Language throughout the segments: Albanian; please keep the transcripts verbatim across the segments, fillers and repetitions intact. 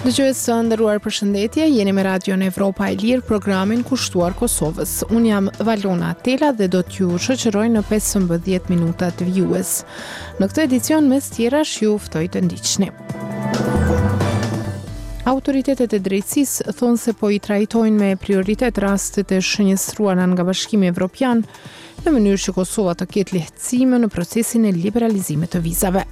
Dëgjues të nderuar, përshëndetje, jeni me Radion Evropa e Lirë, programin kushtuar Kosovës. Unë jam Valona Tela dhe do t'ju shoqëroj në pesëmbëdhjetë minuta të vjues. Në këtë edicion mes tjerash ju ftoj të ndiqni. Autoritetet e drejtësisë thonë se po i trajtojnë me prioritet rastet e shënjestruara nga Bashkimi Evropian në mënyrë që Kosova të ketë lehtësime në procesin e liberalizimit të vizave.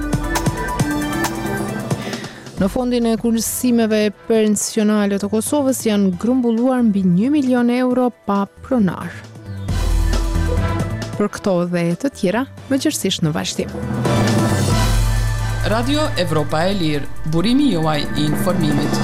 Në fondin e kursimeve pensionale të Kosovës janë grumbulluar mbi një milion euro pa pronar. Për këto dhe të tjera, mëngjesisht në vazhdim. Radio Evropa e Lirë, burimi juaj i informimit.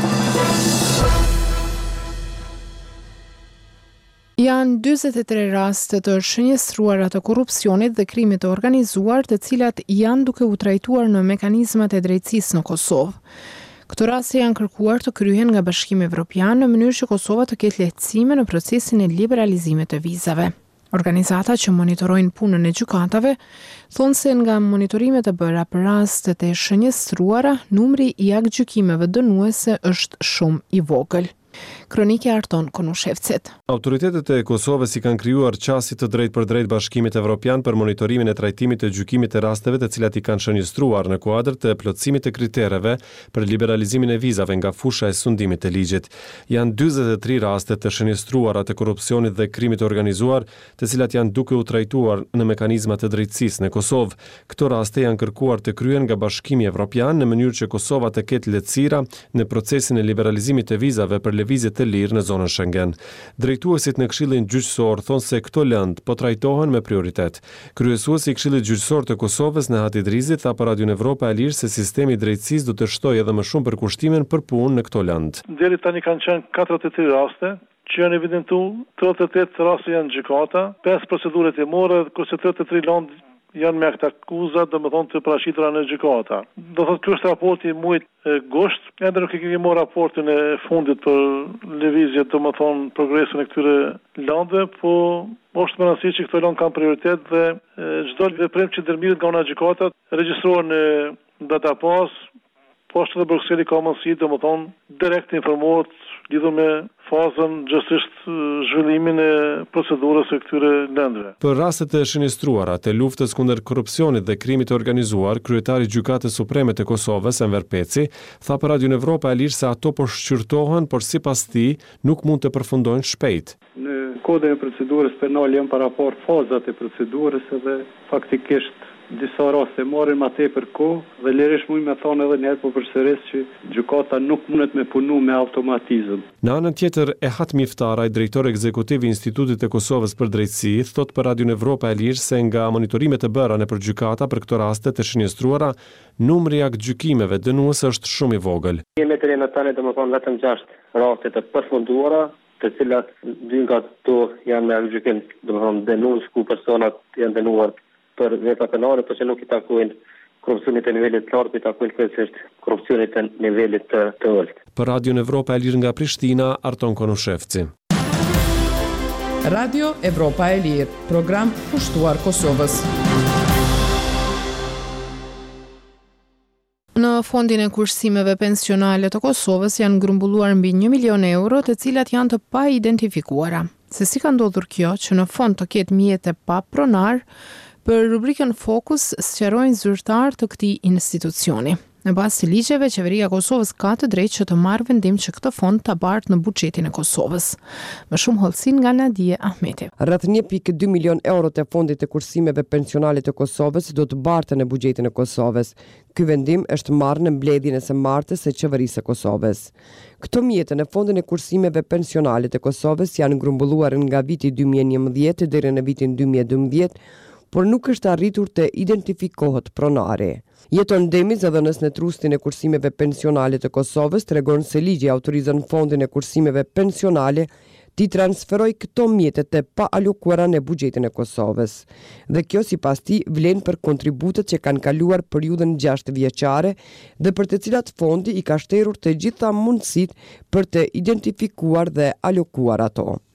Janë dyzet e tre raste të shënjestruara të korrupsionit dhe krimit të organizuar, të cilat janë duke u trajtuar në mekanizmat e drejtësisë në Kosovë. Këto raste janë kërkuar të kryhen nga Bashkimi Evropian në mënyrë që Kosova të ketë lehtësime në procesin e liberalizimit të vizave. Organizata që monitorojnë punën e gjykatave thonë se nga monitorimet të bëra për rastet e shënjestruara, numri i aktgjykimeve dënuese është shumë i vogël. Kronike Arton Konushevcet. Autoritetet e Kosovës i kanë krijuar qasje të drejtë për drejtë Bashkimit Evropian për monitorimin e trajtimit të gjykimit të rasteve të cilat i kanë shënjestruar në kuadër të plotësimit të kritereve për liberalizimin e vizave nga fusha e sundimit të ligjit. Janë dyzet e tre raste të shënjestruara të korrupsionit dhe krimit të organizuar, të cilat janë duke u trajtuar në mekanizma të drejtësisë në Kosovë. Këto raste janë kërkuar të kryen nga Bashkimi Evropian në mënyrë që Kosova të ketë lehtësira në procesin e liberalizimit të vizave për lëvizje të lirë në zonën Schengen. Drejtuesit në Këshillin Gjyqësor thonë se këto lëndë po trajtohen me prioritet. Kryesuesi i Këshillit Gjyqësor të Kosovës Nehat Idrizi tha për Radion Evropa e Lirë se sistemi i drejtësisë do të shtojë edhe më shumë përkushtimin për punë në këto lëndë. Deri tani kanë qenë katërdhjetë e tre raste që janë evidentuar, tridhjetë e tetë raste janë gjykata, pesë procedure timore, kurse tridhjetë e tre lëndë janë me akt akuza, do të thonë të parashitura në gjykata. Do thotë ky është raporti i muajit gusht, ende nuk e kemi marrë raportin e fundit për lëvizje, do të thonë progresin e këtyre lëndëve, po është më rëndësishme që këto lëndë kanë prioritet dhe çdo veprim që ndërmirret nga ana gjykata regjistrohen në database, poshtë dhe Brukseli ka mundësi, do të thonë direkt informohet lidhur me fazën gjithsesi zhvillimin e procedurës së këtyre lëndëve. Për rastet e shënjestruara të luftës kundër korrupsionit dhe krimit të organizuar, kryetari i Gjykatës Supreme të Kosovës, Enver Peci, tha për Radion Evropa e Lirë se ato po shqyrtohen, por sipas tij nuk mund të përfundojnë shpejt. Në kodin e procedurës penale janë paraport fazat e procedurës dhe faktikisht disa raste marrin më tepër kohë dhe lirisht mund me thonë edhe një herë po përsëris që gjykata nuk mundet me punu me automatizëm. Në anën tjetër, Ehat Miftaraj, drejtor ekzekutiv i Institutit të Kosovës për Drejtësi, thot për Radion Evropa e Lirë se nga monitorimet e bëra nëpër gjykata për këto raste të shënjestruara, numri i aktgjykimeve dënuese është shumë i vogël. Jemi deri në tani domethënë vetëm gjashtë raste të përfunduara, të cilat dy nga ato janë me aktgjykim, domethënë dënues ku personat janë dënuar për vepra penale, por që nuk i takojnë korrupsionit të nivelit të lartë, i takojnë kryesisht korrupsionit të nivelit të, të ulët. Për Radion Evropa e Lirë nga Prishtina, Arton Konushevci. Radio Evropa e Lirë, program kushtuar Kosovës. Në fondin e kursimeve pensionale të Kosovës janë grumbulluar mbi një milion euro, të cilat janë të pa identifikuara. Se si ka ndodhur kjo që në fond të ketë mjete pa pronar, për rubrikën Fokus sqarojnë zyrtar të këtij institucioni. Në bazë të ligjeve, qeveria e Kosovës ka të drejtë që të marrë vendim që këtë fond ta bartë në buxhetin e Kosovës. Më shumë hollësin nga Nadije Ahmeti. Rreth një pikë dy milion euro të fondit të kursimeve pensionale të Kosovës do të barten në buxhetin e Kosovës. Ky vendim është marrë në mbledhjen e së martës së qeverisë së Kosovës. Këto mjete në fondin e kursimeve pensionale të Kosovës janë grumbulluar nga viti dy mijë e njëmbëdhjetë deri në vitin dy mijë e dymbëdhjetë, por nuk është arritur të identifikohet pronari. Jeton Demiz, dhënës në trustin e kursimeve pensionale të Kosovës, tregon se ligji autorizon fondin e kursimeve pensionale ti transferoj këto mjetet e pa alokuara në buxhetin e Kosovës. Dhe kjo sipas tij vlen për kontributet që kanë kaluar periudhën gjashtë vjeçare dhe për të cilat fondi i ka shterur të gjitha mundësitë për të identifikuar dhe alokuar ato.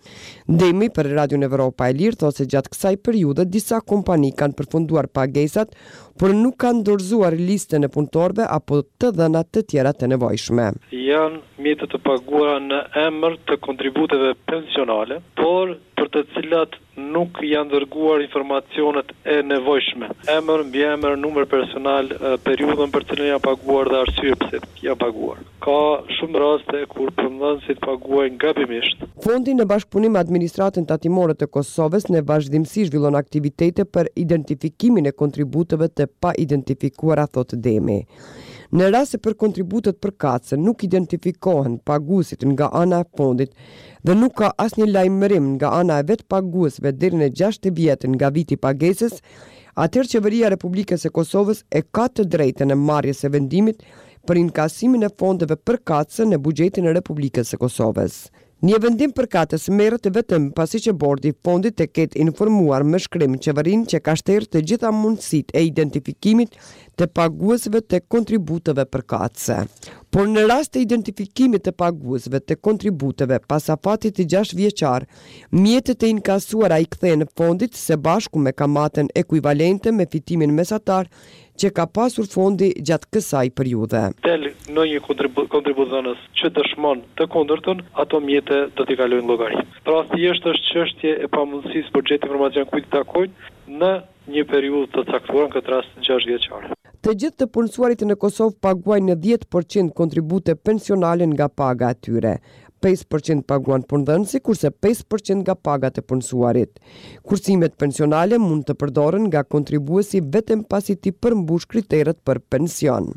Demi për Radion Evropa e Lirë thosë se gjatë kësaj periudhe disa kompani kanë përfunduar pagesat, por nuk kanë dorëzuar listën e punëtorëve apo të dhënat të tjera të nevojshme. Janë mjete të paguara në emër të kontributeve pensionale, por për të cilat nuk janë dërguar informacionet e nevojshme. Emër, mbi emër, numër personal, periudhën për cilën janë paguar dhe arsye pse janë paguar. Ka shumë raste kur punëdhënësit paguajnë gabimisht. Fondi në bashkëpunim me administratën tatimore të Kosovës në vazhdimsi zhvillon aktivitete për identifikimin e kontributeve të pa identifikuara, thotë Demi. Në rast se për kontributet përkatëse nuk identifikohen paguesit nga ana e fondit dhe nuk ka asnjë lajmërim nga ana e vetë paguesve deri në gjashtë vjet nga viti pagesës, atëherë Qeveria e Republikës së Kosovës e ka të drejtën e marrjes së vendimit për inkasimin e fondeve përkatëse në buxhetin e Republikës së Kosovës. Një vendim përkatës merret vetëm pasi që bordi i fondit të ketë informuar me shkrim qeverinë që ka shtërë të gjitha mundësitë e identifikimit të paguesve të kontributeve përkatëse. Por në rast të identifikimit të paguesve të kontributeve pas afatit të gjashtë vjeçar, mjetet e inkasuara i kthehen fondit së bashku me kamaten ekuivalente me fitimin mesatar që ka pasur fondi gjatë kësaj periudhe. Del në një kontributëdhënës që dëshmon të kundërtën, ato mjete do t'i kalojnë llogari. Pra thjesht është çështje e pamundësisë për gjetë informacion kujt i takojnë në një periudhë të caktuar, në këtë rast gjashtë vjeçare. Të gjithë të punësuarit në Kosovë paguajnë në dhjetë përqind kontribute pensionale nga paga e tyre. pesë përqind paguan punëdhënësi, kurse pesë përqind nga pagat e punësuarit. Kursimet pensionale mund të përdoren nga kontribuesi vetëm pasi ti përmbush kriteret për pension.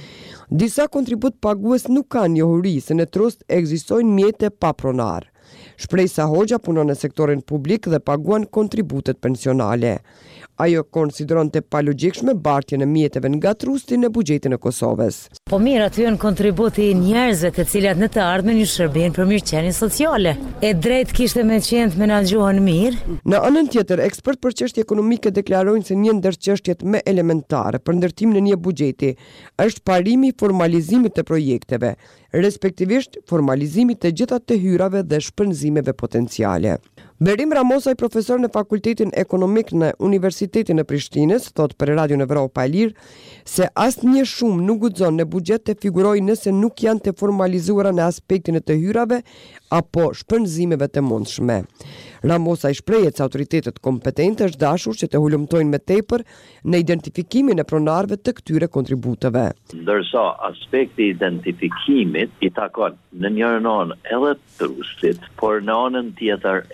Disa kontribut pagues nuk kanë njohuri se në trust ekzistojnë mjete pa pronar. Shprejsa Hoxha punon në sektorin publik dhe paguan kontributet pensionale. Ajo konsideron të palogjikshme bartjen e mjeteve nga trusti në buxhetin e Kosovës. Po mirë, aty janë kontributi njerëzve të cilat në të ardhmen një shërbejnë për mirëqenien sociale. E drejt kishte me qenë të menaxhohen mirë. Në anën tjetër, ekspert për çështje ekonomike deklarojnë se një ndër çështjet më elementare për ndërtimin e një buxheti është parimi i formalizimit të projekteve, respektivisht formalizimit të gjitha të hyrave dhe shpenzimeve potenciale. Berim Ramosaj, profesor në Fakultetin Ekonomik në Universitetin e Prishtinës, thot për Radion Evropa e Lirë se asnjë shumë nuk guxon në buxhet të figurojë nëse nuk janë të formalizuara në aspektin e të hyrave apo shpenzimeve të mundshme. Ramosaj shprehet se autoritetet kompetente është dashur që të hulumtojnë me tepër në identifikimin e pronarëve të këtyre kontributeve. Ndërsa aspekti i identifikimit i takon në njërin anë edhe trustit, por në anën tjetër